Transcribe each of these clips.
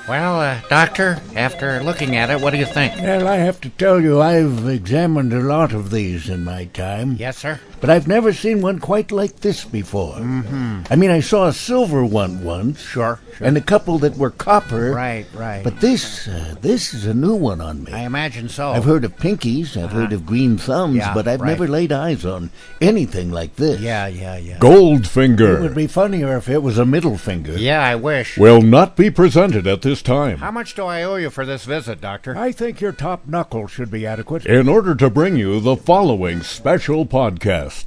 Well, Doctor, after looking at it, what do you think? Well, I have to tell you, I've examined a lot of these in my time. Yes, sir? But I've never seen one quite like this before. Mm-hmm. I mean, I saw a silver one once. Sure. And a couple that were copper. Right. But this is a new one on me. I imagine so. I've heard of pinkies, I've heard of green thumbs, Yeah, but I've right. never laid eyes on anything like this. Yeah. Goldfinger It would be funnier if it was a middle finger. Yeah, I wish. will not be presented at this time. How much do I owe you for this visit, Doctor? I think your top knuckle should be adequate. In order to bring you the following special podcast.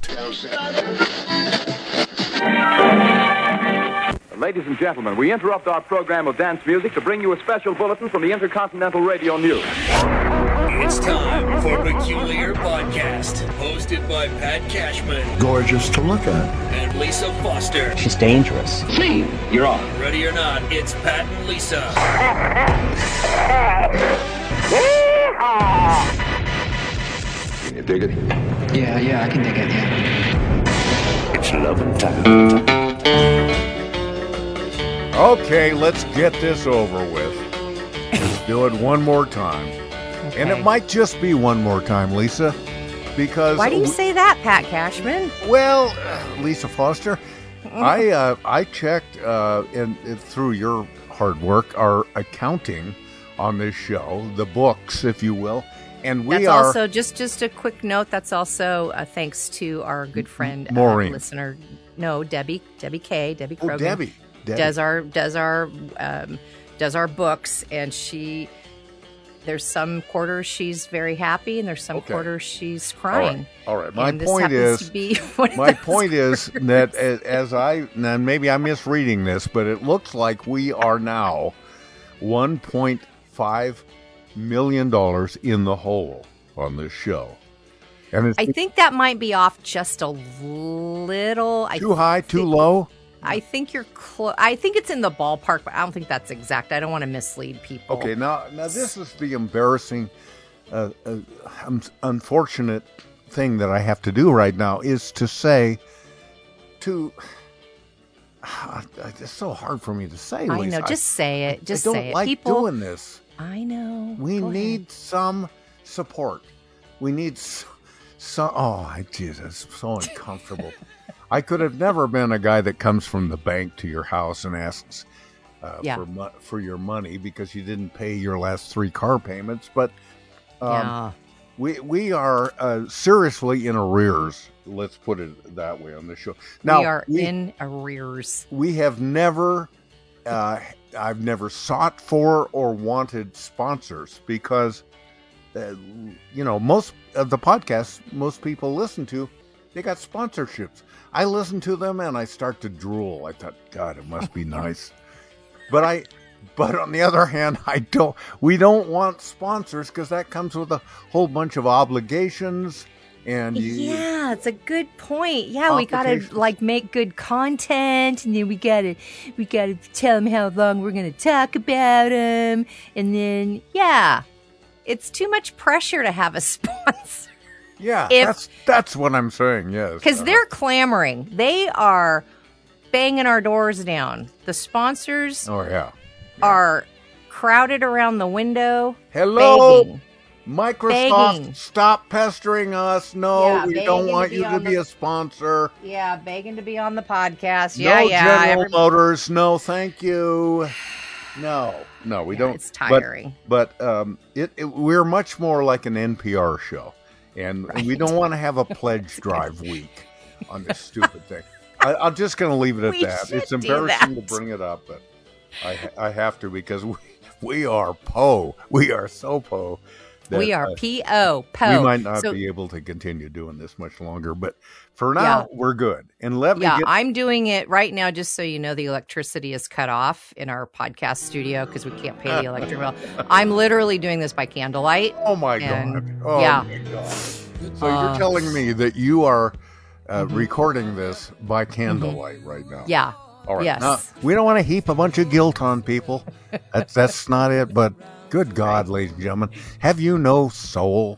Ladies and gentlemen, we interrupt our program of dance music to bring you a special bulletin from the Intercontinental Radio News. It's time for Peculiar Podcast, hosted by Pat Cashman Gorgeous to look at. and Lisa Foster. She's dangerous. You're on. Ready or not, it's Pat and Lisa. Can you dig it? Yeah, I can dig it, yeah. It's loving time. Okay, let's get this over with. Let's do it one more time. Okay. And it might just be one more time, Lisa, because... Why do you say that, Pat Cashman? Well, Lisa Foster, I checked and through your hard work, our accounting on this show, the books, if you will, and we That's are... also, just a quick note, that's also thanks to our good friend, Maureen. listener, no, Debbie K, Debbie Krogan. Oh, Debbie. Does our books, and there's some quarters she's very happy, and there's some quarters she's crying. All right. My point is that and maybe I'm misreading this, but it looks like we are now $1.5 million in the hole on this show. And I think that might be off just a little. Too high, too low? I think you're close. I think it's in the ballpark, but I don't think that's exact. I don't want to mislead people. Okay, now this is the embarrassing, unfortunate thing that I have to do right now is to say it's so hard for me to say, Lisa. I know. Just say it. Just I say don't it. like People, doing this. I know. We Go need ahead. some support. We need some. Oh, Jesus, so uncomfortable. I could have never been a guy that comes from the bank to your house and asks for your money because you didn't pay your last 3 car payments. But we are seriously in arrears. Let's put it that way on the show. Now, we are in arrears. We have never, I've never sought for or wanted sponsors because, most of the podcasts most people listen to, they got sponsorships. I listen to them and I start to drool. I thought, God, it must be nice. But on the other hand, we don't want sponsors because that comes with a whole bunch of obligations. And yeah, it's a good point. Yeah, we gotta make good content, and then we gotta tell them how long we're gonna talk about them, and then it's too much pressure to have a sponsor. Yeah, that's what I'm saying. Yes, because they're clamoring. They are banging our doors down. The sponsors are crowded around the window. Hello. Begging. Microsoft, stop pestering us. No, we don't want you to be a sponsor. Yeah, begging to be on the podcast. General Motors. No, thank you. No, we don't. It's tiring. But we're much more like an NPR show. And we don't want to have a pledge drive week on this stupid thing. I'm just going to leave it at that. It's embarrassing to bring it up, but I have to because we are po. We are so po. We are P-O. Po. We might not be able to continue doing this much longer, but for now, we're good. And I'm doing it right now, just so you know, the electricity is cut off in our podcast studio because we can't pay the electric bill. I'm literally doing this by candlelight. Oh, my God. Oh, my God. So you're telling me that you are recording this by candlelight right now? Yeah. All right. Yes. Now, we don't want to heap a bunch of guilt on people. That's not it, but... Good God, ladies and gentlemen. Have you no soul?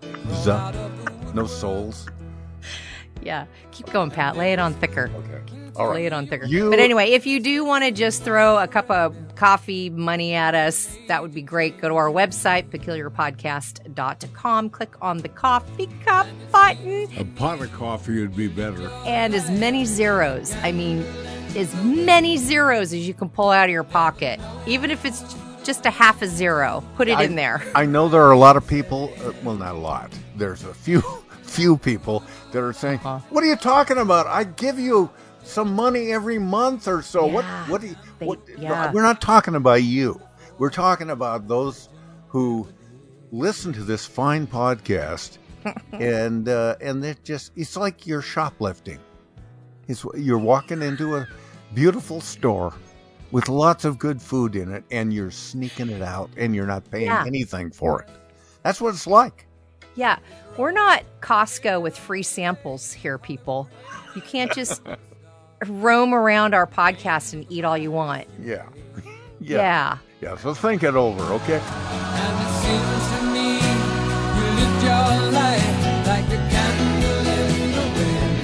No souls? Yeah. Keep going, Pat. Lay it on thicker. Okay. All right. Lay it on thicker. But anyway, if you do want to just throw a cup of coffee money at us, that would be great. Go to our website, peculiarpodcast.com. Click on the coffee cup button. A pot of coffee would be better. And as many zeros. I mean, as many zeros as you can pull out of your pocket. Even if it's just a half a zero. Put it in there. I know there are a lot of people, well, not a lot. There's a few people that are saying, what are you talking about? I give you some money every month or so. Yeah, What do you, We're not talking about you. We're talking about those who listen to this fine podcast and it's like you're shoplifting. You're walking into a beautiful store with lots of good food in it, and you're sneaking it out, and you're not paying anything for it. That's what it's like. Yeah. We're not Costco with free samples here, people. You can't just roam around our podcast and eat all you want. Yeah. Yeah. So think it over, okay? And it seems to me you lived your life like a candle in the wind,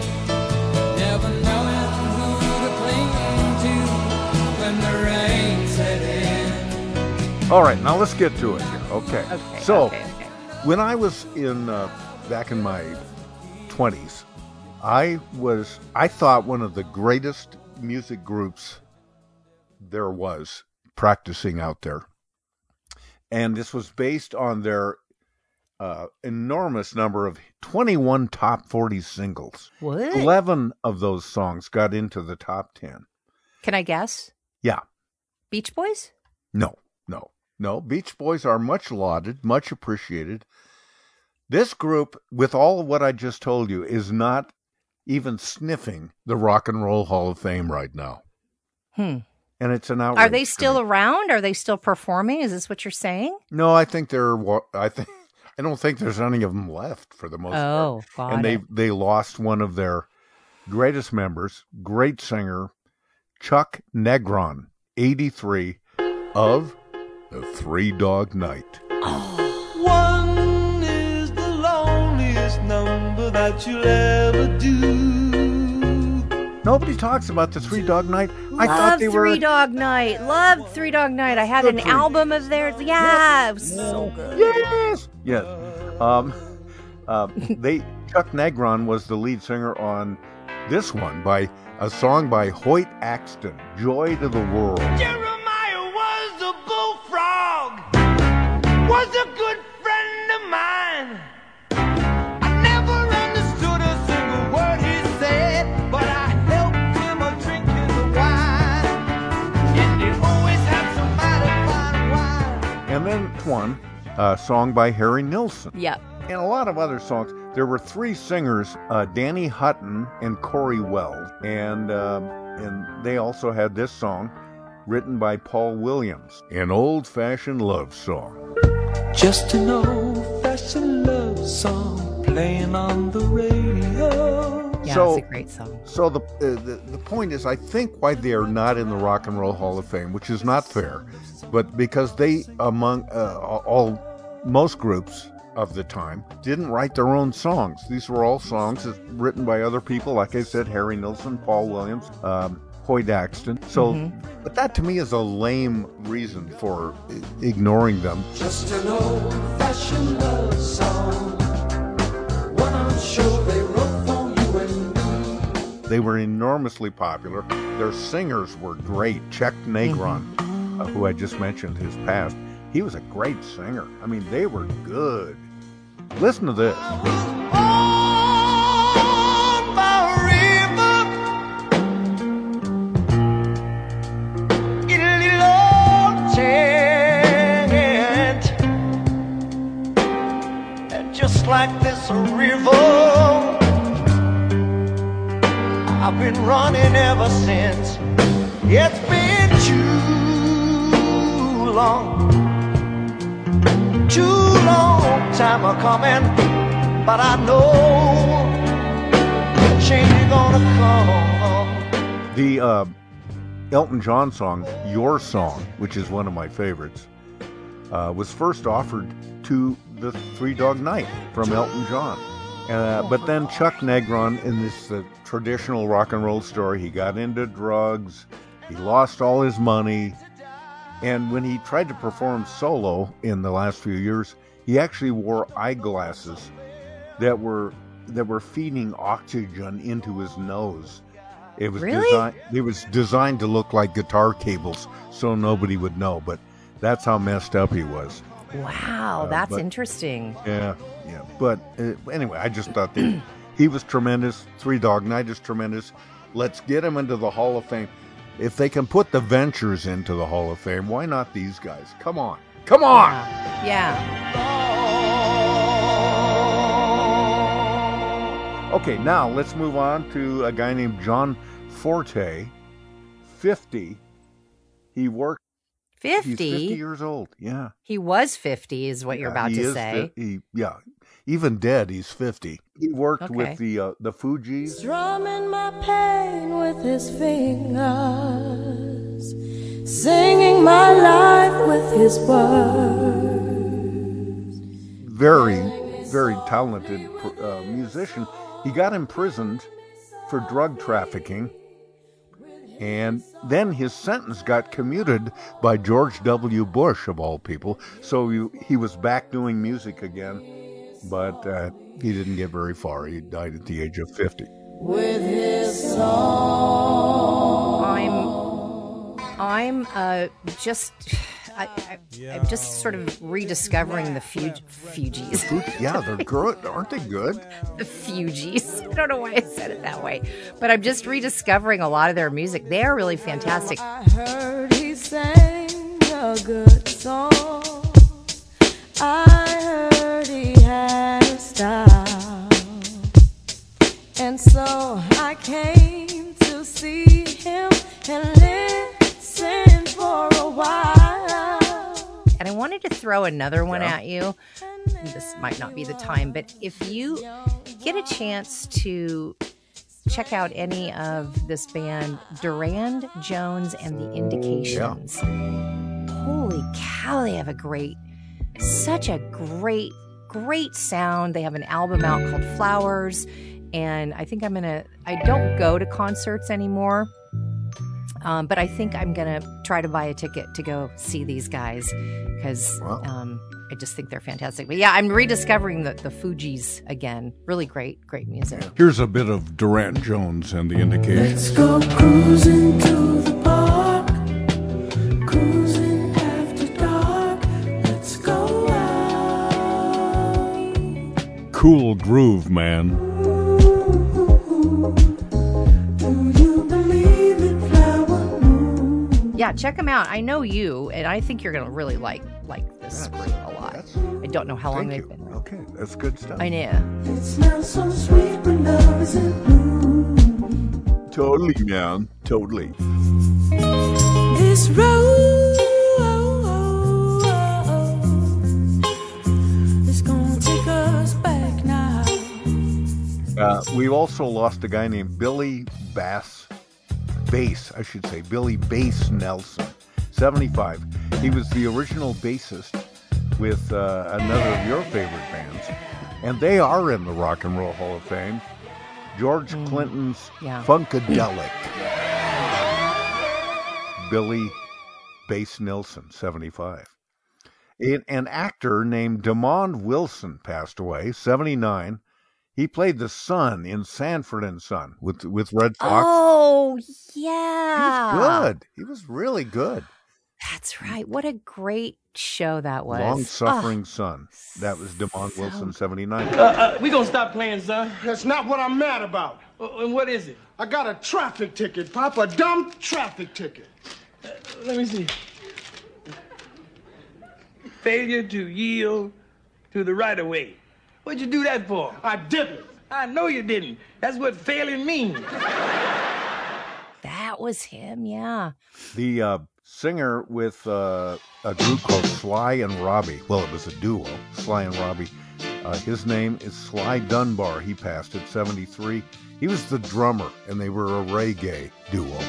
never knowing who to cling to when the rain set in. All right, now let's get to it here. Okay. So, okay. when I was back in my 20s, I thought one of the greatest music groups there was practicing out there. And this was based on their enormous number of 21 top 40 singles. What? 11 of those songs got into the top 10. Can I guess? Yeah. Beach Boys? No. Beach Boys are much lauded, much appreciated. This group, with all of what I just told you, is not even sniffing the Rock and Roll Hall of Fame right now. And it's an outrage. Are they still around? Are they still performing? Is this what you're saying? No, I don't think there's any of them left for the most part. Oh, got it. They lost one of their greatest members, great singer, Chuck Negron, 83, of the Three Dog Night. One is the loneliest number that you'll ever do. Nobody talks about the Three Dog Night. I thought they were Three Dog Night. Loved Three Dog Night. I had an album of theirs. Yeah, it was so good. Yes. Chuck Negron was the lead singer on this one by a song by Hoyt Axton, Joy to the World. Jeremiah was a bullfrog, was a good friend of mine. I never understood a single word he said, but I helped him a drinking the wine. And he always had somebody fine wine. And then one, a song by Harry Nilsson. Yep. And a lot of other songs. There were three singers, Danny Hutton and Corey Weld, and they also had this song written by Paul Williams, an old-fashioned love song. Just an old-fashioned love song playing on the radio. Yeah, it's a great song. So the point is, I think why they are not in the Rock and Roll Hall of Fame, which is not fair, but because they, among most groups of the time, didn't write their own songs. These were all songs written by other people, like I said, Harry Nilsson, Paul Williams, Hoyt Axton. So, but that to me is a lame reason for ignoring them. Just an old-fashioned love song, one I'm sure they wrote for you and me. They were enormously popular. Their singers were great. Chuck Negron, who I just mentioned, his past, he was a great singer. I mean, they were good. Listen to this. On by a river, in a little old tent, and just like this river, I've been running ever since. It's been too long. Too long time a coming, but I know the change is gonna come. The Elton John song, Your Song, which is one of my favorites, was first offered to the Three Dog Night from Elton John. But then Chuck Negron, in this traditional rock and roll story, he got into drugs, he lost all his money, and when he tried to perform solo in the last few years, he actually wore eyeglasses that were feeding oxygen into his nose. It was designed to look like guitar cables, so nobody would know. But that's how messed up he was. Wow, that's interesting. Yeah. But anyway, I just thought that he was tremendous. Three Dog Night is tremendous. Let's get him into the Hall of Fame. If they can put the Ventures into the Hall of Fame, why not these guys? Come on. Come on! Yeah. Okay, now let's move on to a guy named John Forte, 50. He worked. 50? He's 50 years old, yeah. He was 50 is what you're about to say. Even dead, he's 50. He worked with the Fugees. Strumming my pain with his fingers, singing my life with his words. Very, very talented musician. He got imprisoned for drug trafficking, and then his sentence got commuted by George W. Bush, of all people. So he was back doing music again, but he didn't get very far. He died at the age of 50. With his song. I'm just sort of rediscovering the Fugees. Yeah, they're good. Aren't they good? The Fugees. I don't know why I said it that way. But I'm just rediscovering a lot of their music. They are really fantastic. I heard he sang a good song. I heard he had a style. And so I came to see him and listen for a while. And I wanted to throw another one at you. This might not be the time, but if you get a chance to check out any of this band, Durand Jones and the Indications. Holy cow, they have such a great sound. They have an album out called Flowers, and I think I don't go to concerts anymore. But I think I'm going to try to buy a ticket to go see these guys because I just think they're fantastic. But yeah, I'm rediscovering the Fugees again. Really great music. Here's a bit of Durand Jones and the Indications. Let's go cruising to the park, cruising after dark. Let's go out. Cool groove, man. Yeah, check them out. I know you, and I think you're going to really like this group a lot. I don't know how long they've been. Okay, that's good stuff. I know. It smells so sweet when love is in bloom. Totally, man. Totally. This road is going to take us back now. We also lost a guy named Billy Bass Nelson, 75. He was the original bassist with another of your favorite bands, and they are in the Rock and Roll Hall of Fame. George Clinton's Funkadelic. Billy Bass Nelson, 75. An actor named Damon Wilson passed away, 79. He played the son in Sanford and Son with Red Fox. Oh, yeah. He was good. He was really good. That's right. What a great show that was. Long-Suffering Son. That was Damon Wilson, 79. We gonna stop playing, son. That's not what I'm mad about. And what is it? I got a traffic ticket, Pop. A dumb traffic ticket. Let me see. Failure to yield to the right-of-way. What'd you do that for? I didn't. I know you didn't. That's what failing means. That was him, yeah. The singer with a group called Sly and Robbie. Well, it was a duo, Sly and Robbie. His name is Sly Dunbar. He passed at 73. He was the drummer, and they were a reggae duo.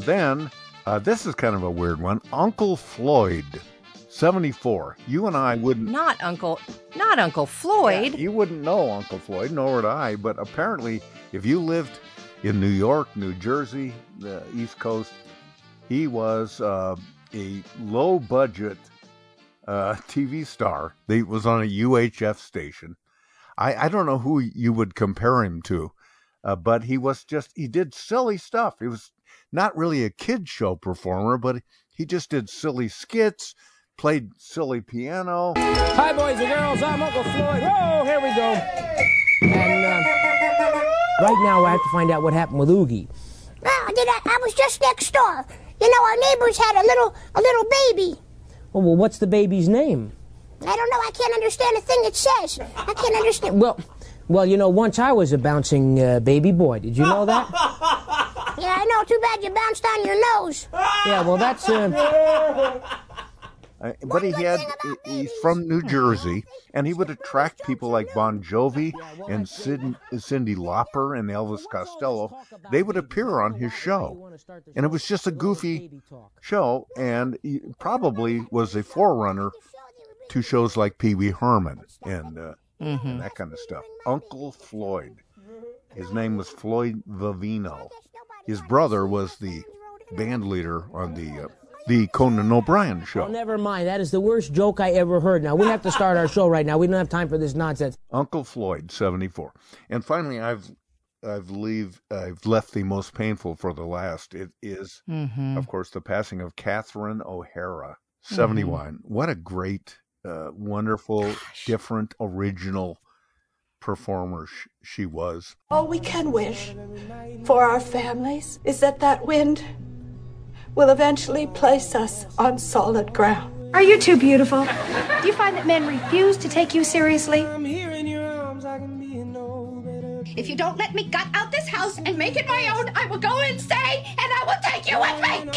then, this is kind of a weird one. Uncle Floyd, 74. You and I wouldn't... Not Uncle Floyd. Yeah, you wouldn't know Uncle Floyd, nor would I, but apparently if you lived in New York, New Jersey, the East Coast, he was a low-budget TV star. He was on a UHF station. I don't know who you would compare him to, but he did silly stuff. He was not really a kid show performer, but he just did silly skits, played silly piano. Hi, boys and girls. I'm Uncle Floyd. Oh, here we go. And right now I have to find out what happened with Oogie. I was just next door. You know, our neighbors had a little baby. Oh, well, what's the baby's name? I don't know. I can't understand a thing it says. I can't understand. Well, you know, once I was a bouncing baby boy. Did you know that? Yeah, I know. Too bad you bounced on your nose. Yeah, well, that's... But he's from New Jersey, and he would attract people like Bon Jovi and Cyndi Lauper and Elvis Costello. They would appear on his show, and it was just a goofy show, and he probably was a forerunner to shows like Pee Wee Herman and that kind of stuff. Uncle Floyd. His name was Floyd Vivino. His brother was the band leader on the Conan O'Brien show. Oh, never mind. That is the worst joke I ever heard. Now, we have to start our show right now. We don't have time for this nonsense. Uncle Floyd, 74. And finally, I've left the most painful for the last. It is, of course, the passing of Catherine O'Hara, 71. What a great, wonderful, different, original performer she was. All we can wish for our families is that wind will eventually place us on solid ground. Are you too beautiful? Do you find that men refuse to take you seriously? If you don't let me gut out this house and make it my own, I will go and stay, and I will take you with me,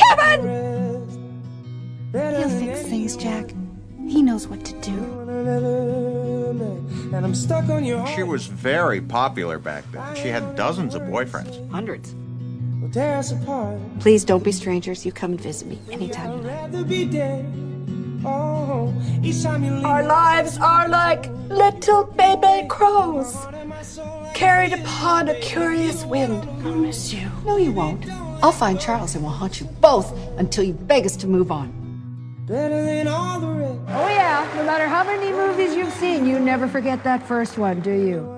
Kevin! He'll fix things, Jack. He knows what to do. She was very popular back then. She had dozens of boyfriends. Hundreds. Please don't be strangers. You come and visit me anytime you like. Our lives are like little baby crows, carried upon a curious wind. I'll miss you. No, you won't. I'll find Charles and we'll haunt you both until you beg us to move on. Oh yeah, no matter how many movies you've seen, you never forget that first one, do you?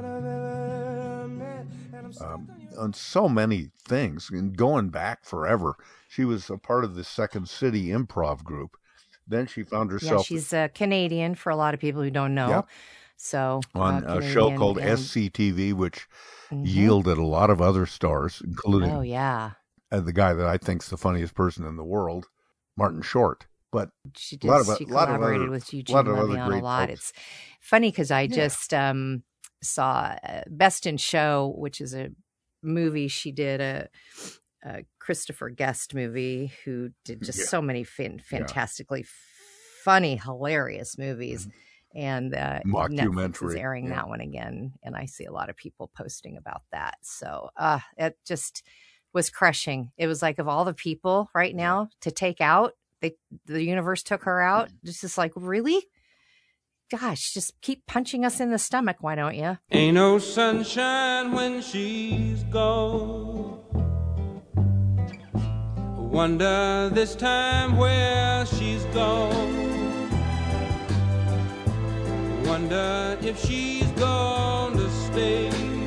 On so many things, and going back forever. She was a part of the Second City improv group. Then she found herself... Yeah, she's Canadian for a lot of people who don't know. Yep. So on a show called SCTV, which yielded a lot of other stars, including the guy that I think's the funniest person in the world, Martin Short. But she collaborated with Eugene Levy on a lot. Folks. It's funny because I just saw Best in Show, which is a movie. She did a Christopher Guest movie who did just so many fantastically funny, hilarious movies. And Netflix is airing that one again. And I see a lot of people posting about that. So it just was crushing. It was like, of all the people right now to take out, the universe took her out. Just like, really? Gosh, just keep punching us in the stomach, why don't you? Ain't no sunshine when she's gone. Wonder this time where she's gone. Wonder if she's going to stay.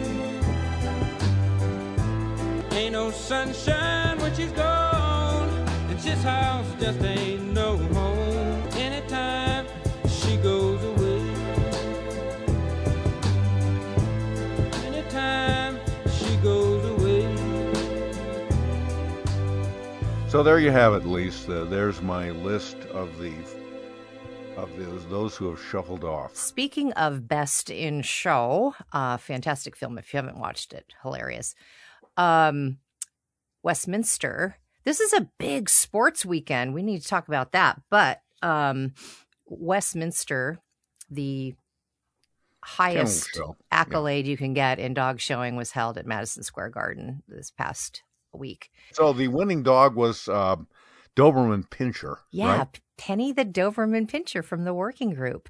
Ain't no sunshine when she's gone. And this house just ain't no home. Anytime she goes away. Anytime she goes away. So there you have it, Lisa. There's my list of those who have shuffled off. Speaking of Best in Show, fantastic film if you haven't watched it, hilarious. Westminster. This is a big sports weekend. We need to talk about that. But Westminster, the highest accolade you can get in dog showing, was held at Madison Square Garden this past week. So the winning dog was Doberman Pinscher. Yeah, right? Penny the Doberman Pinscher from the working group.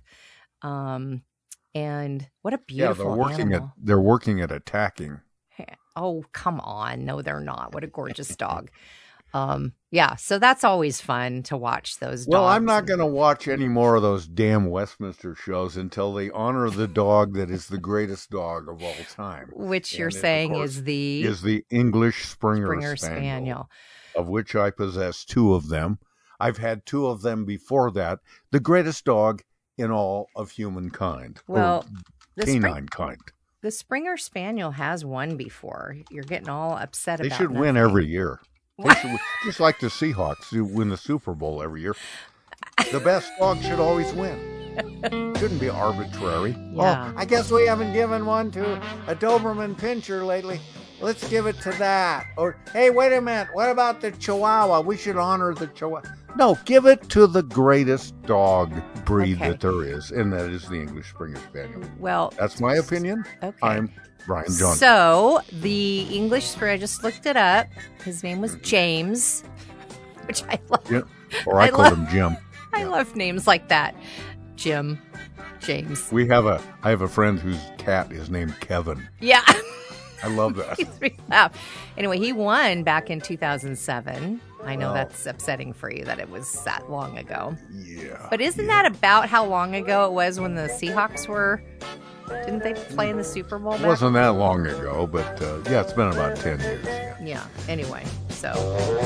And what a beautiful animal. They're working at attacking. Oh, come on. No, they're not. What a gorgeous dog. Yeah, so that's always fun to watch those dogs. Well, I'm not going to watch any more of those damn Westminster shows until they honor the dog that is the greatest dog of all time. Which you're saying is the English Springer Spaniel, of which I possess 2 of them. I've had 2 of them before that. The greatest dog in all of humankind. Well, canine kind. The Springer Spaniel has won before. You're getting all upset about it. They should win every year. They should, just like the Seahawks who win the Super Bowl every year. The best dog should always win. Shouldn't be arbitrary. Yeah. Oh, I guess we haven't given one to a Doberman Pinscher lately. Let's give it to that. Or, hey, wait a minute. What about the Chihuahua? We should honor the Chihuahua. No, give it to the greatest dog breed that there is, and that is the English Springer Spaniel. Well, that's my opinion. Okay. I'm Brian Johnson. So the English Springer, I just looked it up. His name was James, which I love. Yeah. Or I called him Jim. I love names like that. Jim, James. I have a friend whose cat is named Kevin. Yeah. I love that. Anyway, he won back in 2007. I know that's upsetting for you that it was that long ago. Yeah. But isn't that about how long ago it was when the Seahawks were? Didn't they play in the Super Bowl? It wasn't that long ago, but it's been about 10 years. Yeah. Anyway, so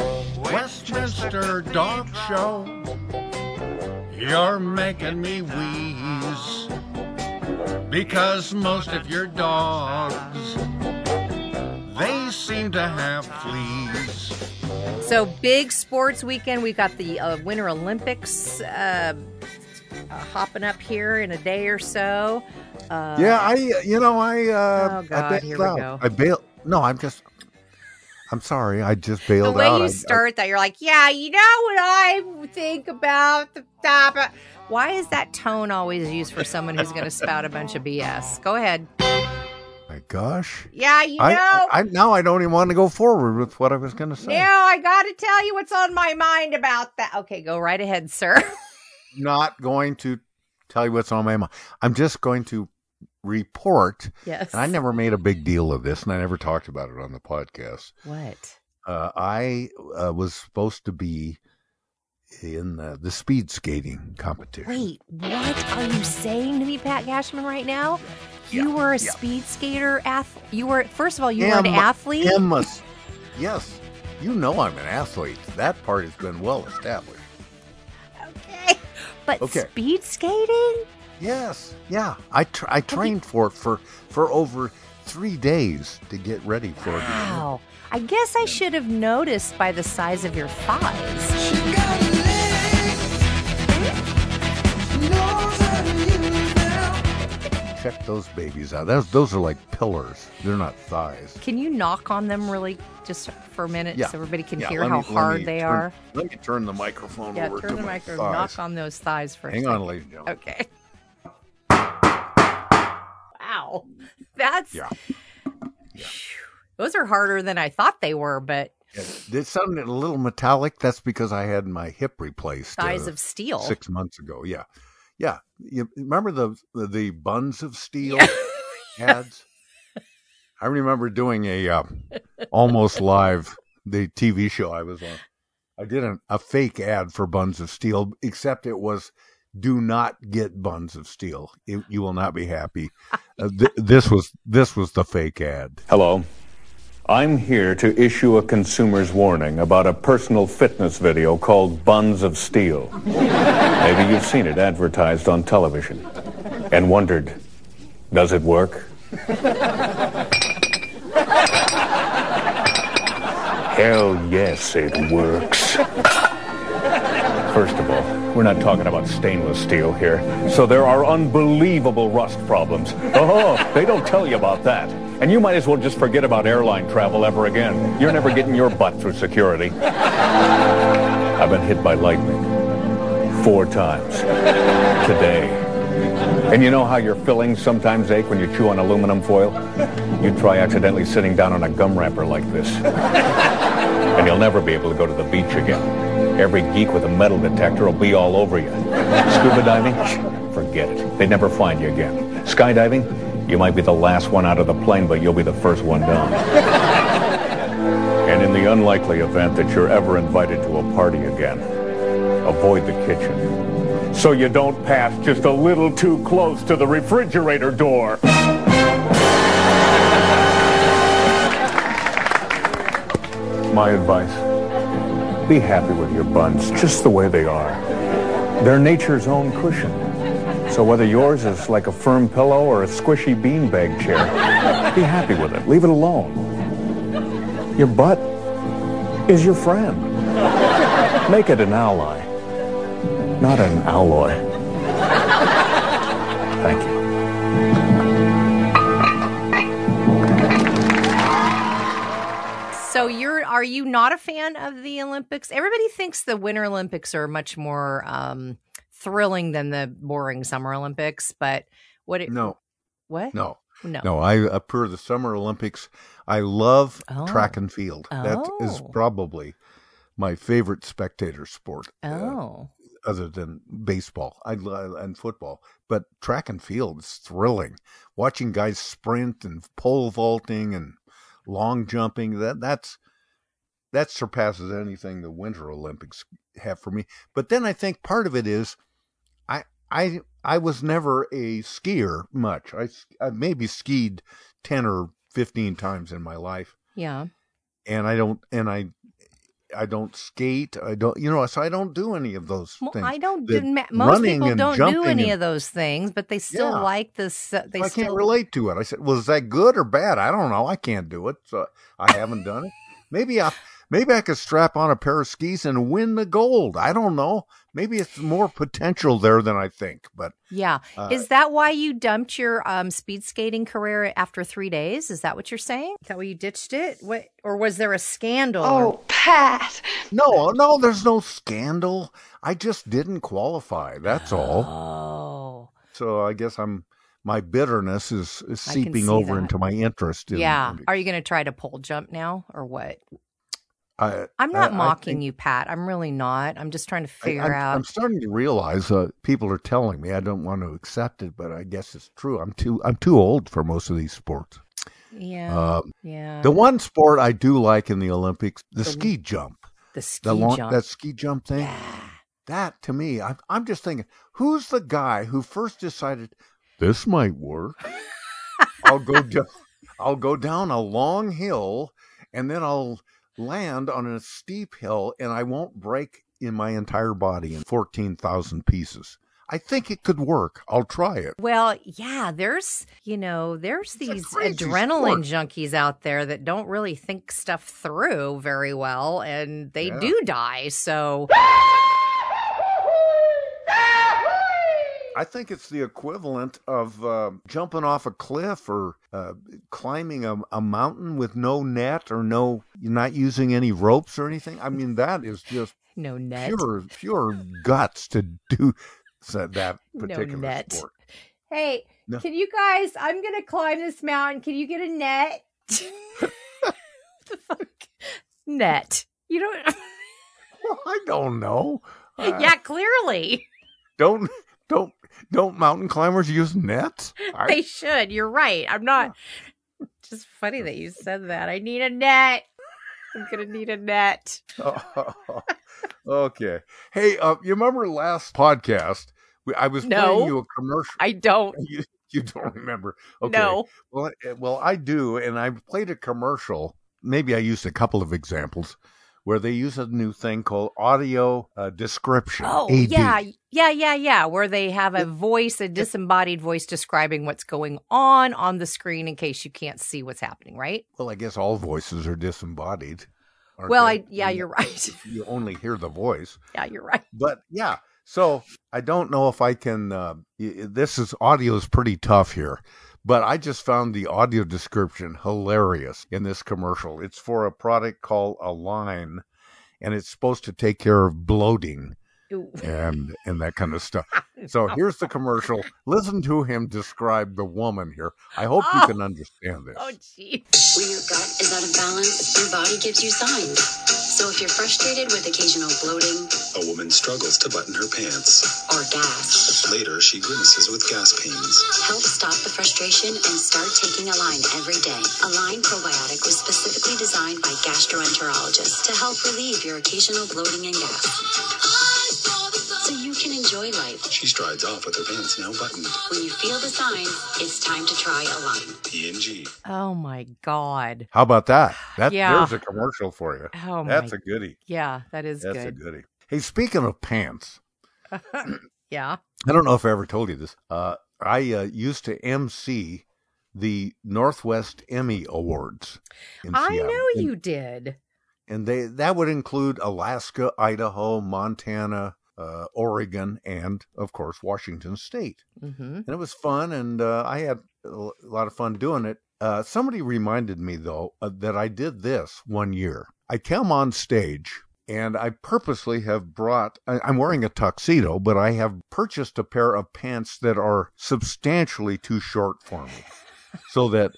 Westminster Dog Show, you're making me wheeze because most of your dogs, they seem to have fleas. So big sports weekend. We got the Winter Olympics hopping up here in a day or so. Oh God, here we go. I'm sorry. I just bailed out. The way you start that, you're like, yeah, you know what I think about the topic. Why is that tone always used for someone who's going to spout a bunch of BS? Go ahead. My gosh. Yeah, you know. Now I don't even want to go forward with what I was going to say. No, I got to tell you what's on my mind about that. Okay, go right ahead, sir. Not going to tell you what's on my mind. I'm just going to report. Yes. And I never made a big deal of this, and I never talked about it on the podcast. What? I was supposed to be in the speed skating competition. Wait, what are you saying to me, Pat Cashman, right now? You were a speed skater you were, first of all, you were an athlete? Yes. You know I'm an athlete. That part has been well established. Okay. But speed skating? Yes. Yeah. I trained for it for over 3 days to get ready for it. Wow. I guess I should have noticed by the size of your thighs. Check those babies out. Those are like pillars. They're not thighs. Can you knock on them really just for a minute so everybody can hear how hard they are? Let me turn the microphone over to my thighs. Knock on those thighs for a second. Hang on, ladies and gentlemen. Okay. Wow. That's... Yeah. Those are harder than I thought they were, but... It sounded a little metallic. That's because I had my hip replaced. Thighs of steel. 6 months ago, yeah. Yeah, you remember the Buns of Steel ads? I remember doing a almost live, the TV show I was on. I did a fake ad for Buns of Steel, except it was, do not get Buns of Steel. You will not be happy. This was the fake ad. Hello. I'm here to issue a consumer's warning about a personal fitness video called Buns of Steel. Maybe you've seen it advertised on television and wondered, does it work? Hell yes, it works. First of all, we're not talking about stainless steel here, so there are unbelievable rust problems. Oh, they don't tell you about that. And you might as well just forget about airline travel ever again. You're never getting your butt through security. I've been hit by lightning 4 times today. And you know how your fillings sometimes ache when you chew on aluminum foil? You try accidentally sitting down on a gum wrapper like this. and you'll never be able to go to the beach again. Every geek with a metal detector will be all over you. Scuba diving? Forget it. They never find you again. Skydiving? You might be the last one out of the plane, but you'll be the first one down. And in the unlikely event that you're ever invited to a party again, avoid the kitchen, so you don't pass just a little too close to the refrigerator door. My advice, be happy with your buns just the way they are. They're nature's own cushion. So whether yours is like a firm pillow or a squishy beanbag chair, be happy with it. Leave it alone. Your butt is your friend. Make it an ally, not an alloy. Thank you. So are you not a fan of the Olympics? Everybody thinks the Winter Olympics are much more thrilling than the boring Summer Olympics, but No. What? No. No. I prefer the Summer Olympics. I love track and field. That is probably my favorite spectator sport. Other than baseball and football. But track and field is thrilling. Watching guys sprint and pole vaulting and long jumping, that surpasses anything the Winter Olympics have for me. But then I think part of it is I was never a skier much. I maybe skied 10 or 15 times in my life. Yeah. And I don't skate. So I don't do any of those things. I don't. Most people don't do any of those things, but they still like this. I can't relate to it. I said, well, is that good or bad? I don't know. I can't do it. So I haven't done it. Maybe I could strap on a pair of skis and win the gold. I don't know. Maybe it's more potential there than I think. But yeah, is that why you dumped your speed skating career after 3 days? Is that what you're saying? Is that why you ditched it? What? Or was there a scandal? Oh, Pat! No, there's no scandal. I just didn't qualify. That's all. Oh. So I guess my bitterness is seeping over into my interest. Yeah. Are you going to try to pole jump now or what? I'm not mocking you, Pat. I'm really not. I'm just trying to figure out. I'm starting to realize people are telling me. I don't want to accept it, but I guess it's true. I'm too old for most of these sports. Yeah. Yeah. The one sport I do like in the Olympics, the ski jump. The ski jump. That ski jump thing. Yeah. That to me, I'm just thinking, who's the guy who first decided this might work? I'll go down a long hill, and then I'll land on a steep hill, and I won't break in my entire body in 14,000 pieces. I think it could work. I'll try it. Well, yeah, there's these adrenaline junkies out there that don't really think stuff through very well, and they do die. So I think it's the equivalent of jumping off a cliff or climbing a mountain with no net or you're not using any ropes or anything. I mean, that is just no net. Pure guts to do that particular sport. Hey, can you guys? I'm gonna climb this mountain. Can you get a net? The fuck? Net? You don't? Well, I don't know. Yeah, clearly. Don't mountain climbers use nets? They should. You're right. I'm not. Just funny that you said that. I need a net. I'm gonna need a net. Okay. Hey, you remember last podcast? I was playing you a commercial. I don't. You don't remember? Okay. No. Well, I do, and I played a commercial. Maybe I used a couple of examples where they use a new thing called audio description. Oh, AD. Yeah. Where they have a voice, a disembodied voice describing what's going on the screen in case you can't see what's happening, right? Well, I guess all voices are disembodied. Well, you're right. You only hear the voice. Yeah, you're right. But yeah, so I don't know if I can. Audio is pretty tough here. But I just found the audio description hilarious in this commercial. It's for a product called Align, and it's supposed to take care of bloating and that kind of stuff. So here's the commercial. Listen to him describe the woman here. I hope you can understand this. Oh, gee. When your gut is out of balance, your body gives you signs. So if you're frustrated with occasional bloating, a woman struggles to button her pants, or gas, later she grimaces with gas pains. Help stop the frustration and start taking Align every day. Align Probiotic was specifically designed by gastroenterologists to help relieve your occasional bloating and gas, so you can enjoy life. She strides off with her pants now buttoned. When you feel the signs, it's time to try Align. P&G. Oh, my God. How about that? Yeah. There's a commercial for you. Oh, That's a goodie. Yeah, that's That's good. a goodie. Hey, speaking of pants, Yeah. I don't know if I ever told you this. I used to MC the Northwest Emmy Awards in I Seattle. know you did. And that would include Alaska, Idaho, Montana, Oregon, and, of course, Washington State. Mm-hmm. And it was fun, and I had a lot of fun doing it. Somebody reminded me, though, that I did this one year. I come on stage, and I purposely have brought, I'm wearing a tuxedo, but I have purchased a pair of pants that are substantially too short for me. So that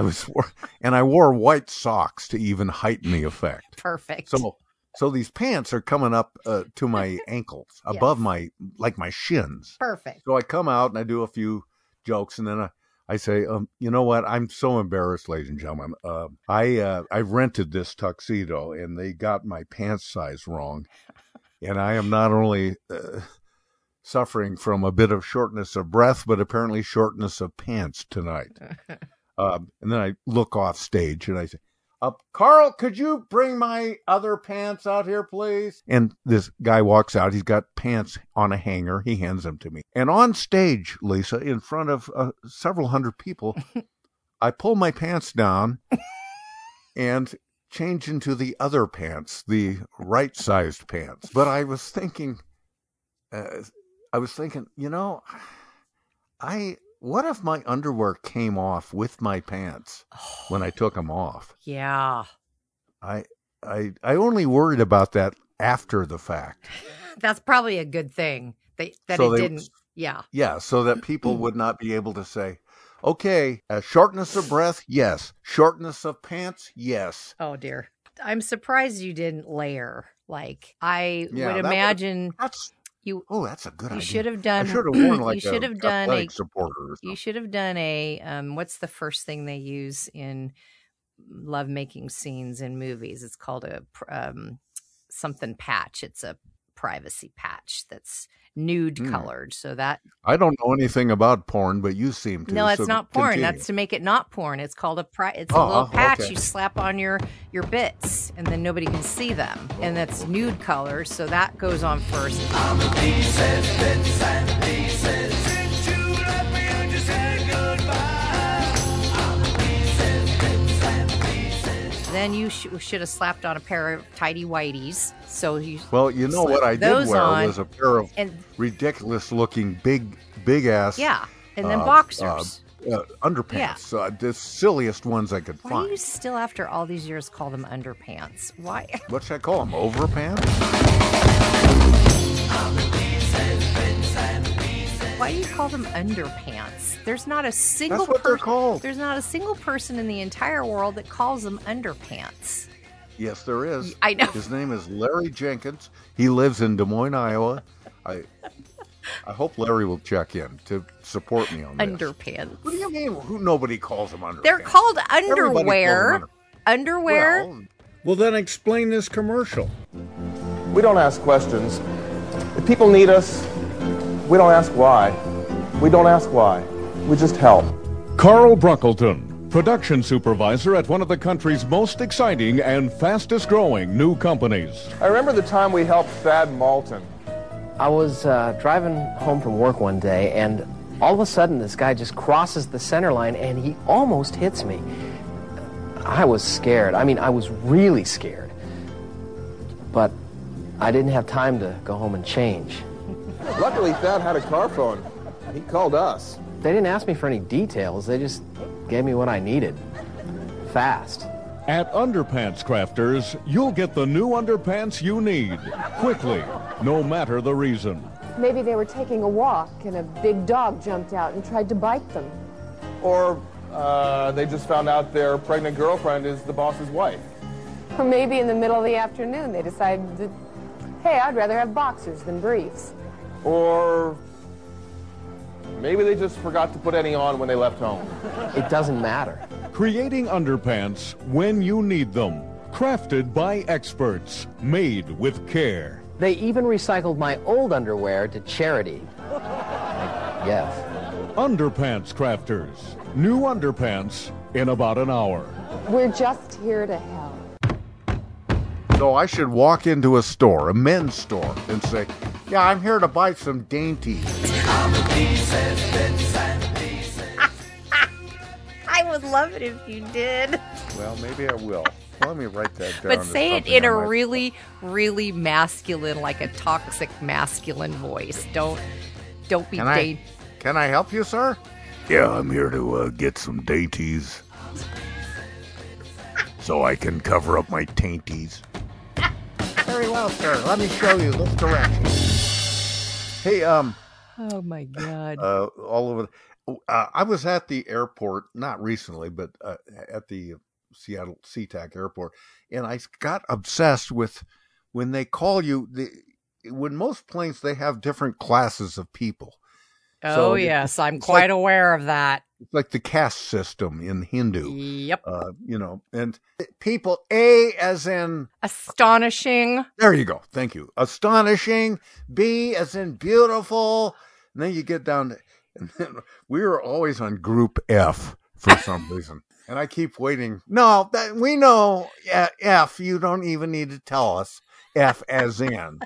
I wore white socks to even heighten the effect. Perfect. So these pants are coming up to my ankles, above my shins. Perfect. So I come out and I do a few jokes, and then I say, you know what? I'm so embarrassed, ladies and gentlemen. I rented this tuxedo, and they got my pants size wrong, and I am not only suffering from a bit of shortness of breath, but apparently shortness of pants tonight. And then I look off stage and I say, Carl, could you bring my other pants out here, please? And this guy walks out. He's got pants on a hanger. He hands them to me. And on stage, Lisa, in front of several hundred people, I pull my pants down and change into the other pants, the right-sized pants. But I was thinking, you know, what if my underwear came off with my pants when I took them off? Yeah. I only worried about that after the fact. That's probably a good thing that So it they- didn't. Yeah. Yeah, so that people would not be able to say, okay, shortness of breath, yes. Shortness of pants, yes. Oh, dear. I'm surprised you didn't layer. Like, I Yeah, would that imagine that's a good idea. you should have done. I should have worn like you should a have done athletic supporter or something. You should have done a what's the first thing they use in lovemaking scenes in movies? It's called a something patch. It's a privacy patch that's nude colored. So that I don't know anything about porn, but you seem to. no, it's so not porn. continue. That's to make it not porn. It's called it's a little patch okay. you slap on your bits, and then nobody can see them, and that's nude color. So that goes on first. Then you should have slapped on a pair of tidy whities. So you Well, you know what I did those wear on, was a pair of and ridiculous-looking big ass. yeah, and then boxers. Underpants. Yeah. The silliest ones I could Why find. do you still, after all these years, call them underpants? Why? What should I call them? Overpants? Why do you call them underpants? There's not a single. That's what they're called. There's not a single person in the entire world that calls them underpants. Yes, there is. I know. His name is Larry Jenkins. He lives in Des Moines, Iowa. I hope Larry will check in to support me on this. Underpants. What do you mean? Nobody calls them underpants. They're called Everybody calls underwear. them Underwear. Well, then explain this commercial. We don't ask questions. If people need us, we don't ask why. We don't ask why. We just help. Carl Bruckleton, production supervisor at one of the country's most exciting and fastest growing new companies. I remember the time we helped Thad Malton. I was driving home from work one day, and all of a sudden this guy just crosses the center line, and he almost hits me. I was scared. I mean, I was really scared. But I didn't have time to go home and change. Luckily, Thad had a car phone. He called us. They didn't ask me for any details. They just gave me what I needed. Fast. At Underpants Crafters, you'll get the new underpants you need, quickly, no matter the reason. Maybe they were taking a walk and a big dog jumped out and tried to bite them. Or they just found out their pregnant girlfriend is the boss's wife. Or maybe in the middle of the afternoon they decided that, hey, I'd rather have boxers than briefs. Or maybe they just forgot to put any on when they left home. It doesn't matter. Creating underpants when you need them. Crafted by experts. Made with care. They even recycled my old underwear to charity. Yes. Underpants Crafters. New underpants in about an hour. We're just here to help. So I should walk into a store, a men's store, and say, yeah, I'm here to buy some dainties. I would love it if you did. Well, maybe I will. Let me write that down. But say it in a really, really masculine, like a toxic masculine voice. Don't be dainty. Can I help you, sir? Yeah, I'm here to get some dainties. So I can cover up my tainties. Very well, sir. Let me show you this direction. Hey, Oh my God. all over. I was at the airport, not recently, but at the Seattle SeaTac airport, and I got obsessed with when they call you. When most planes, they have different classes of people. Oh, So yes, I'm quite aware of that. It's like the caste system in Hindu. Yep. And people, A as in astonishing. There you go. Thank you. Astonishing. B as in beautiful. And then you get down to, and then we were always on group F for some reason. And I keep waiting. No, we know F. You don't even need to tell us F as in.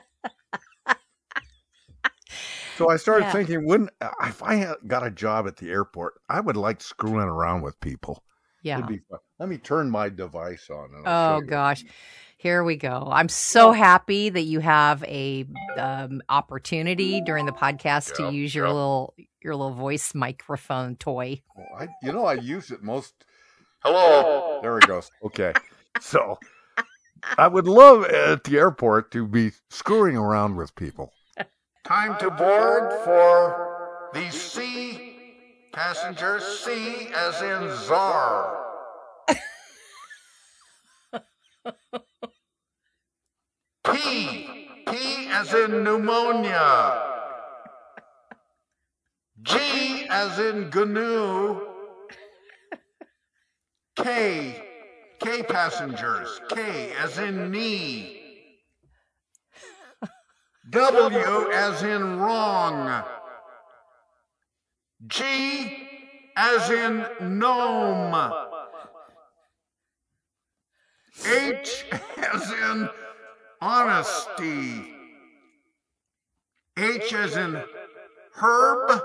So I started thinking, if I got a job at the airport, I would like screwing around with people. Yeah. It'd be fun. Let me turn my device on. And Oh gosh, here we go. I'm so happy that you have a opportunity during the podcast to use your little voice microphone toy. I use it most. Hello. There it goes. Okay. So I would love at the airport to be screwing around with people. Time to board for the C passengers. C as in czar. P as in pneumonia. G as in GNU. K passengers. K as in knee. W as in wrong. G as in gnome. H as in honesty. H as in herb.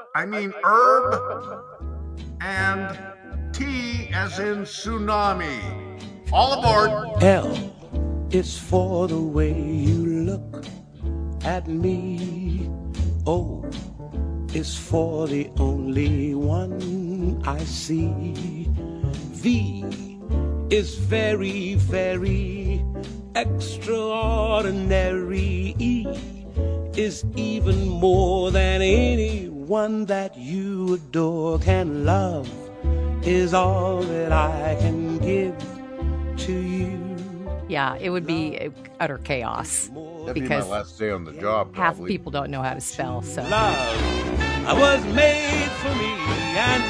And T as in tsunami. All aboard. L is for the way you look at me. O is for the only one I see. V is very, very extraordinary. E is even more than anyone that you adore can love. Is all that I can give to you. Yeah, it would be utter chaos. That'd be my last day on the job. Half Probably. people don't know how to spell. So Love, I was made for me and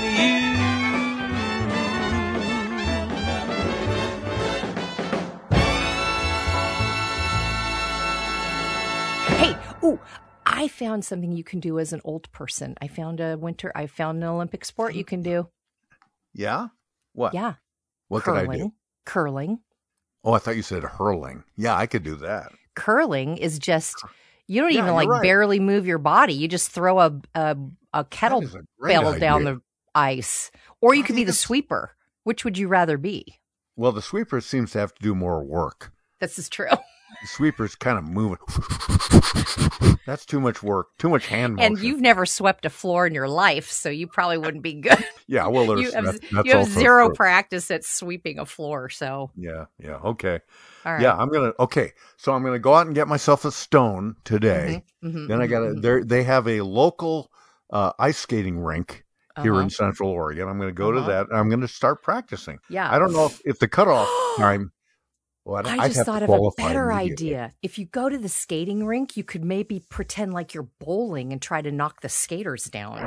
hey, ooh, I found something you can do as an old person. I found an Olympic sport you can do. Yeah? What? Yeah. What could I do? Curling. Oh, I thought you said hurling. Yeah, I could do that. Curling is just, you don't Yeah, even you're right. barely move your body. You just throw a kettlebell down the ice. Or you could be the sweeper. Which would you rather be? Well, the sweeper seems to have to do more work. This is true. The sweeper's kind of moving. That's too much work. Too much hand motion. And you've never swept a floor in your life, so you probably wouldn't be good. Yeah, well, you have also zero true. practice at sweeping a floor, so. Yeah, okay. All right. Yeah, so I'm gonna go out and get myself a stone today. Then I gotta. They have a local ice skating rink here in Central Oregon. I'm gonna go to that. And I'm gonna start practicing. Yeah. I don't know if the cutoff time. Well, I just thought of a better idea. If you go to the skating rink, you could maybe pretend like you're bowling and try to knock the skaters down.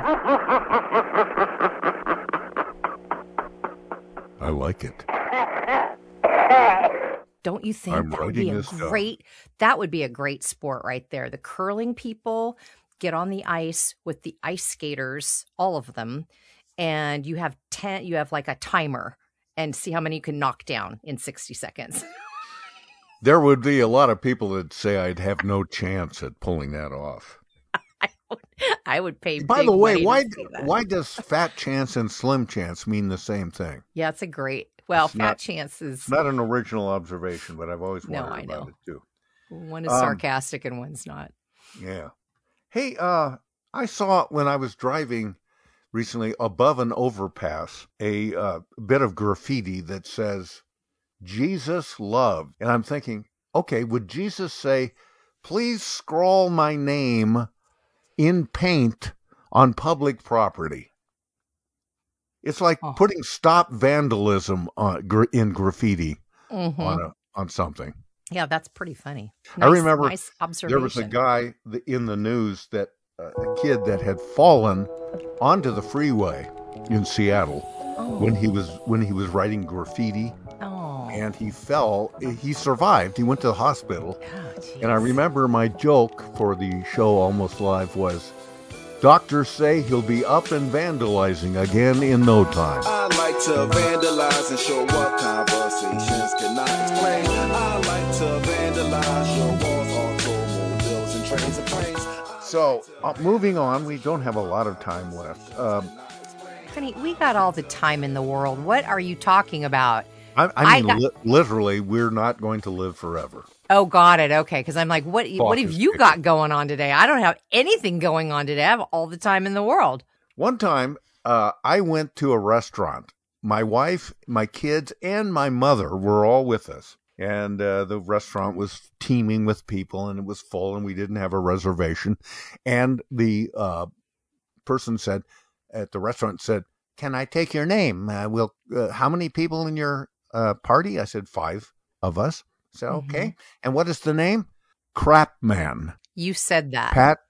I like it. Don't you think that would be that would be a great sport right there? The curling people get on the ice with the ice skaters, all of them, and you have like a timer and see how many you can knock down in 60 seconds. There would be a lot of people that say I'd have no chance at pulling that off. I would pay. By the way, why does fat chance and slim chance mean the same thing? Yeah, it's a great. Well, fat chance is not an original observation, but I've always wondered about it too. One is sarcastic and one's not. Yeah. Hey, I saw when I was driving recently above an overpass a bit of graffiti that says Jesus loved. And I'm thinking, okay, would Jesus say, please scrawl my name in paint on public property? It's like putting stop vandalism in graffiti on something. Yeah, that's pretty funny. I remember nice observation. There was a guy in the news that a kid that had fallen onto the freeway in Seattle when he was writing graffiti. And he fell. He survived. He went to the hospital. And I remember my joke for the show Almost Live was, doctors say he'll be up and vandalizing again in no time. I like to vandalize and show what conversations cannot explain. I like to vandalize your walls, automobiles, and trains and planes. So, moving on, we don't have a lot of time left. Honey, we got all the time in the world. What are you talking about? I mean, literally, we're not going to live forever. Oh, got it. Okay, because I'm like, what have you got going on today? I don't have anything going on today. I have all the time in the world. One time, I went to a restaurant. My wife, my kids, and my mother were all with us. And the restaurant was teeming with people, and it was full, and we didn't have a reservation. And the person at the restaurant said, can I take your name? How many people in your party? I said, 5 of us. So, okay. And what is the name? Crapman. You said that.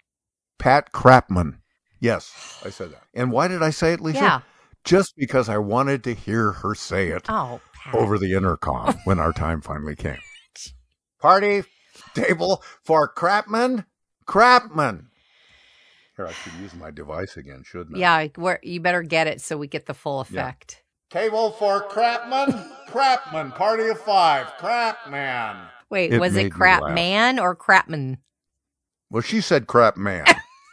Pat Crapman. Yes, I said that. And why did I say it, Lisa? Yeah. Just because I wanted to hear her say it over the intercom when our time finally came. Party table for Crapman. Crapman. Here, I should use my device again, shouldn't I? Yeah, you better get it so we get the full effect. Yeah. Table for Crapman. Crapman. Party of 5. Crapman. Wait, was it Crapman or Crapman? Well, she said Crapman.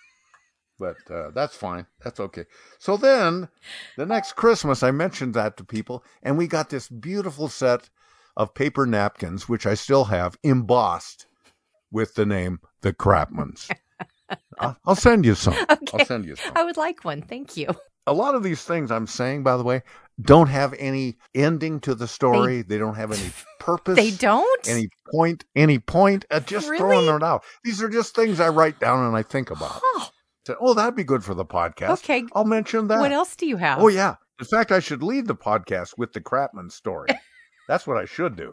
But that's fine. That's okay. So then, the next Christmas, I mentioned that to people, and we got this beautiful set of paper napkins, which I still have, embossed with the name The Crapmans. I'll send you some. Okay. I'll send you some. I would like one. Thank you. A lot of these things I'm saying, by the way, don't have any ending to the story. They don't have any purpose. They don't? Any point. Just throwing it out. These are just things I write down and I think about. Oh, that'd be good for the podcast. Okay. I'll mention that. What else do you have? Oh, yeah. In fact, I should lead the podcast with the Crapman story. That's what I should do.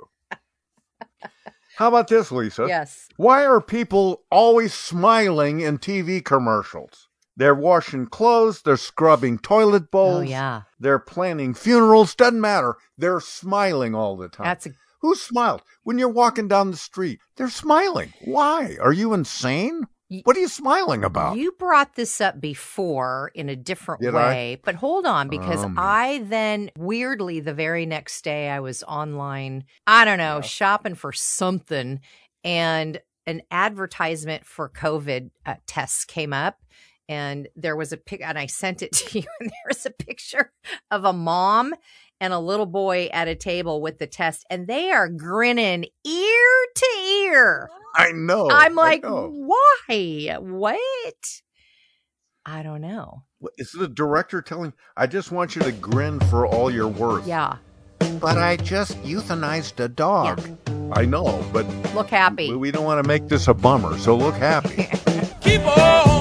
How about this, Lisa? Yes. Why are people always smiling in TV commercials? They're washing clothes. They're scrubbing toilet bowls. Oh, yeah. They're planning funerals. Doesn't matter. They're smiling all the time. Who smiled? When you're walking down the street, they're smiling. Why? Are you insane? What are you smiling about? You brought this up before in a different way, but hold on, because I then weirdly the very next day I was online, I don't know, shopping for something, and an advertisement for COVID tests came up, and there was a pic, and I sent it to you, and there was a picture of a mom and a little boy at a table with the test, and they are grinning ear to ear. I know. I'm like, why? What? I don't know. Is the director telling, I just want you to grin for all you're worth? Yeah. But I just euthanized a dog. Yeah. I know, but look happy. We don't want to make this a bummer, so look happy. Keep on.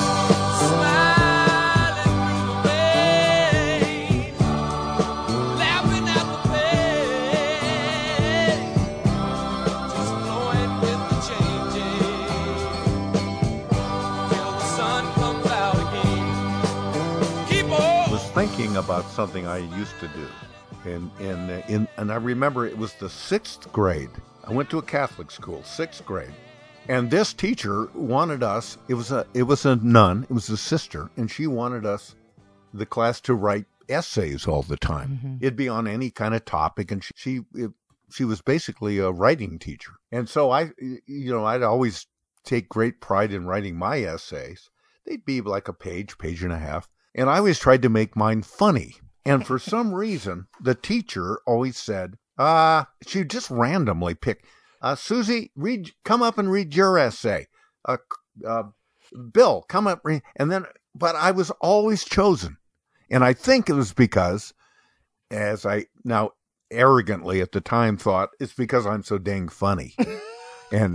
Thinking about something I used to do, and I remember it was the 6th grade. I went to a Catholic school, 6th grade, and this teacher wanted us. It was a nun. It was a sister, and she wanted us, the class, to write essays all the time. Mm-hmm. It'd be on any kind of topic, and she was basically a writing teacher. And so I'd always take great pride in writing my essays. They'd be like a page and a half. And I always tried to make mine funny. And for some reason, the teacher always said, she'd just randomly pick, Susie, come up and read your essay. Bill, come up, but I was always chosen. And I think it was because, as I now arrogantly at the time thought, it's because I'm so dang funny. and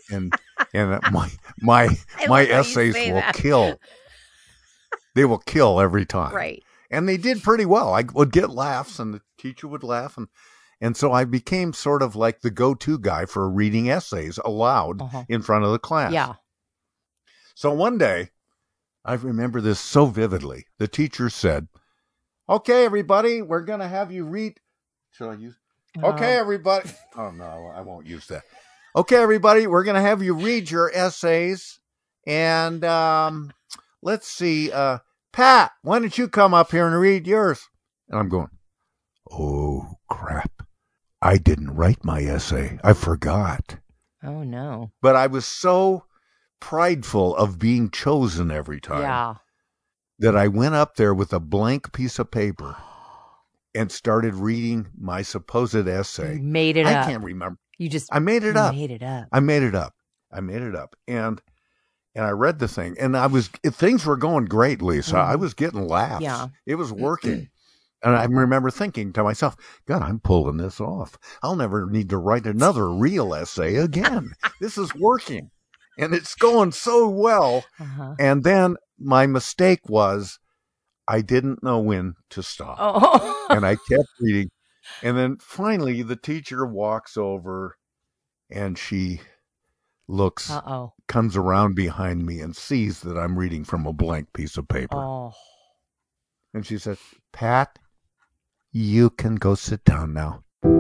my essays will kill. They will kill every time. Right. And they did pretty well. I would get laughs, and the teacher would laugh. And so I became sort of like the go-to guy for reading essays aloud in front of the class. Yeah. So one day, I remember this so vividly. The teacher said, okay, everybody, we're going to have you read. Should I use? Okay, everybody. Oh, no, I won't use that. Okay, everybody, we're going to have you read your essays. And let's see. Pat, why don't you come up here and read yours? And I'm going, oh, crap. I didn't write my essay. I forgot. Oh, no. But I was so prideful of being chosen every time that I went up there with a blank piece of paper and started reading my supposed essay. You made it up. I can't remember. I made it up. Made it up. I made it up. And I read the thing, and things were going great, Lisa. I was getting laughs. Yeah. It was working. And I remember thinking to myself, God, I'm pulling this off. I'll never need to write another real essay again. This is working. And it's going so well. And then my mistake was I didn't know when to stop. Oh. And I kept reading. And then finally the teacher walks over and she looks, comes around behind me and sees that I'm reading from a blank piece of paper. Oh. And she says, Pat, you can go sit down now.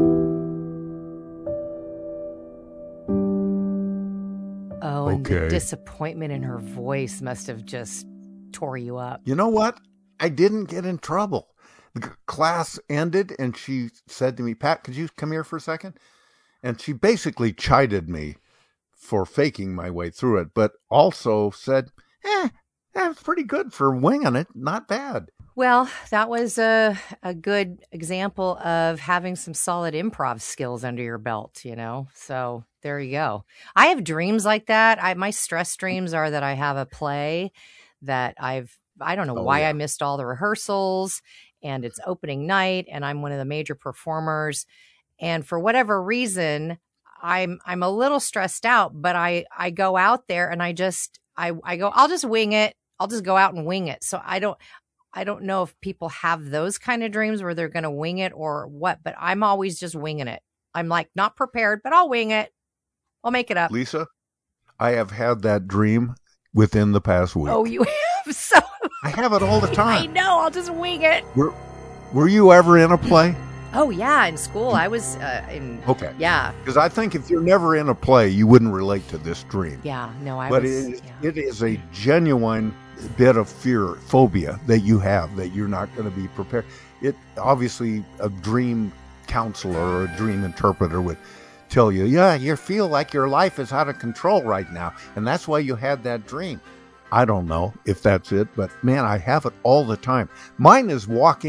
Oh, and the disappointment in her voice must have just tore you up. You know what? I didn't get in trouble. The class ended and she said to me, Pat, could you come here for a second? And she basically chided me for faking my way through it, but also said, that was pretty good for winging it. Not bad. Well, that was a good example of having some solid improv skills under your belt, So there you go. I have dreams like that. My stress dreams are that I have a play that I don't know why I missed all the rehearsals, and it's opening night and I'm one of the major performers. And for whatever reason, I'm a little stressed out, but I go out there and I go, I'll just wing it. I'll just go out and wing it. So I don't know if people have those kind of dreams where they're going to wing it or what, but I'm always just winging it. I'm like not prepared, but I'll wing it. I'll make it up. Lisa, I have had that dream within the past week. Oh, you have? So I have it all the time. I know. I'll just wing it. Were you ever in a play? Oh, yeah. In school, I was in. Okay. Yeah. Because I think if you're never in a play, you wouldn't relate to this dream. Yeah. No, But it is a genuine bit of phobia that you have, that you're not going to be prepared. It obviously, a dream counselor or a dream interpreter would tell you, you feel like your life is out of control right now, and that's why you had that dream. I don't know if that's it, but man, I have it all the time. Mine is walking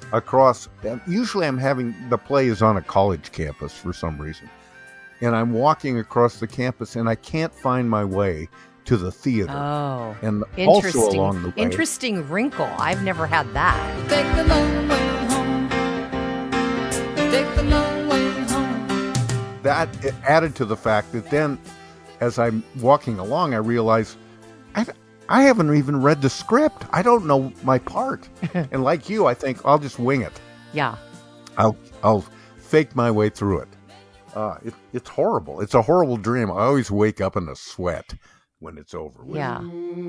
across. Usually the play is on a college campus for some reason. And I'm walking across the campus and I can't find my way to the theater. Oh, and interesting. Also along the way. Interesting wrinkle. I've never had that. Take the long way home. Take the long way home. That added to the fact that then, as I'm walking along, I realize I haven't even read the script. I don't know my part. And like you, I think I'll just wing it. Yeah. I'll fake my way through it. It's horrible. It's a horrible dream. I always wake up in a sweat when it's over with. Yeah.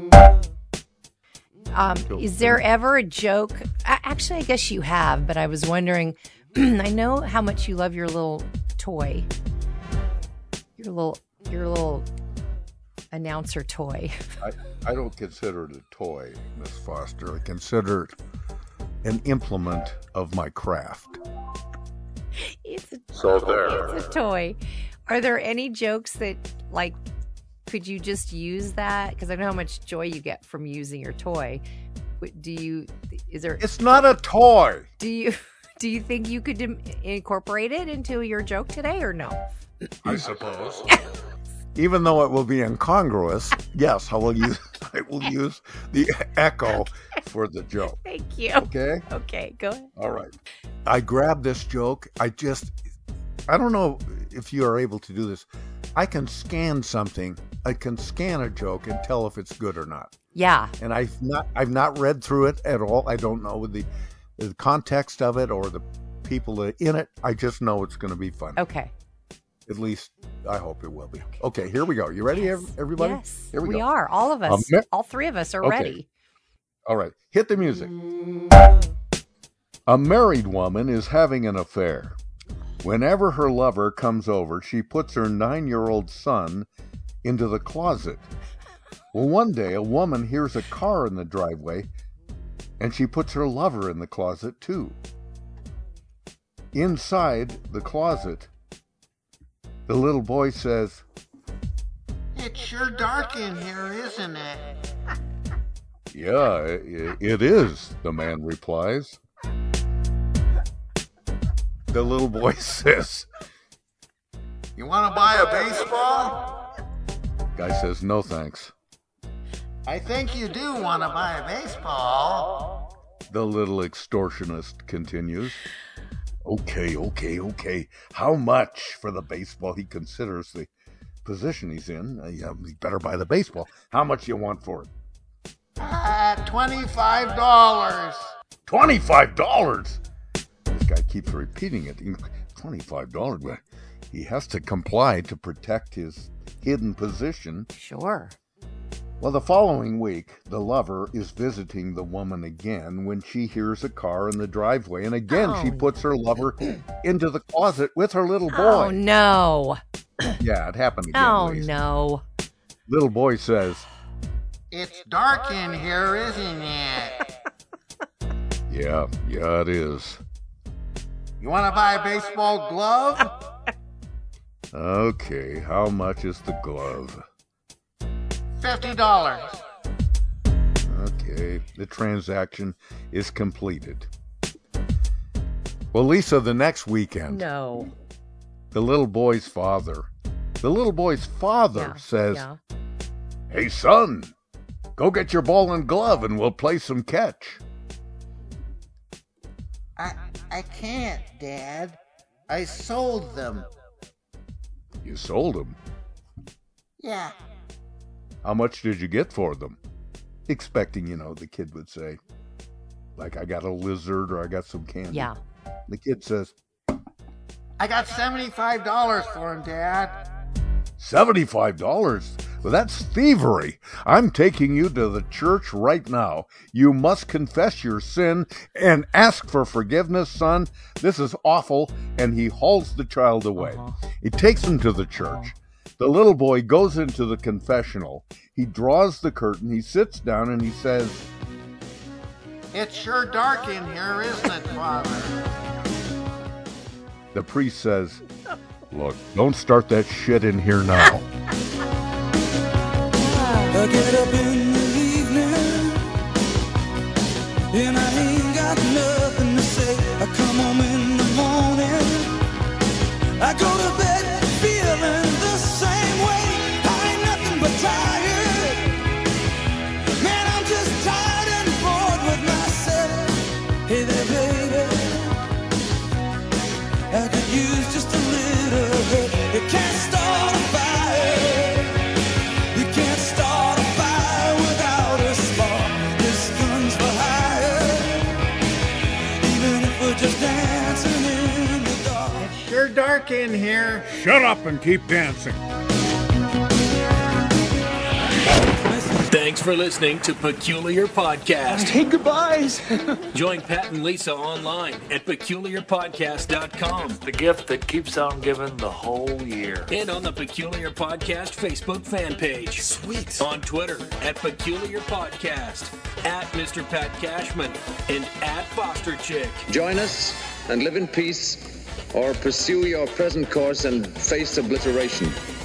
Is there ever a joke? Actually, I guess you have, but I was wondering, I know how much you love your little toy. Your little announcer toy. I don't consider it a toy, Miss Foster. I consider it an implement of my craft. It's a toy. Are there any jokes that, like, could you just use that? Because I know how much joy you get from using your toy. It's not a toy. Do you think you could incorporate it into your joke today or no? I suppose. Even though it will be incongruous, yes, I will use the echo for the joke. Thank you. Okay? Okay, go ahead. All right. I grabbed this joke. I don't know if you are able to do this. I can scan something. I can scan a joke and tell if it's good or not. Yeah. And I've not read through it at all. I don't know the context of it or the people in it. I just know it's going to be fun. Okay. At least I hope it will be. Okay, here we go. You ready, everybody? Yes, here we go. are. All of us. All three of us are ready. All right. Hit the music. A married woman is having an affair. Whenever her lover comes over, she puts her 9-year-old son into the closet. Well, one day a woman hears a car in the driveway, and she puts her lover in the closet too. Inside the closet, the little boy says, "It's sure dark in here, isn't it?" "Yeah, it is," the man replies. The little boy says, "You want to buy a baseball?" Guy says, "No, thanks." "I think you do want to buy a baseball." The little extortionist continues. Okay. How much for the baseball? He considers the position he's in. He better buy the baseball. How much do you want for it? $25. $25? This guy keeps repeating it. $25. But he has to comply to protect his hidden position. Sure. Well, the following week, the lover is visiting the woman again when she hears a car in the driveway. And again, she puts her lover into the closet with her little boy. Oh, no. Yeah, it happened again. Oh, no. Little boy says, "It's dark in here, isn't it?" Yeah, it is. "You want to buy a baseball glove?" Okay, how much is the glove? $50. Okay, the transaction is completed. Well, Lisa, the next weekend, No. the little boy's father says, "Hey, son, go get your ball and glove and we'll play some catch." I can't, Dad. I sold them. You sold them? Yeah. How much did you get for them? Expecting, the kid would say, like, I got a lizard or I got some candy. Yeah. The kid says, "I got $75 for him, Dad." $75? Well, that's thievery. I'm taking you to the church right now. You must confess your sin and ask for forgiveness, son. This is awful. And he hauls the child away. He takes him to the church. The little boy goes into the confessional. He draws the curtain. He sits down and he says, "It's sure dark in here, isn't it, Father?" The priest says, "Look, don't start that shit in here now." I get up in the evening and I ain't got nothing to say. dark in here. Shut up and keep dancing. Thanks for listening to Peculiar Podcast. Hey, goodbyes. Join Pat and Lisa online at peculiarpodcast.com. The gift that keeps on giving the whole year. And on the Peculiar Podcast Facebook fan page. Sweet. On Twitter at Peculiar Podcast, at Mr. Pat Cashman, and at Foster Chick. Join us and live in peace, or pursue your present course and face obliteration.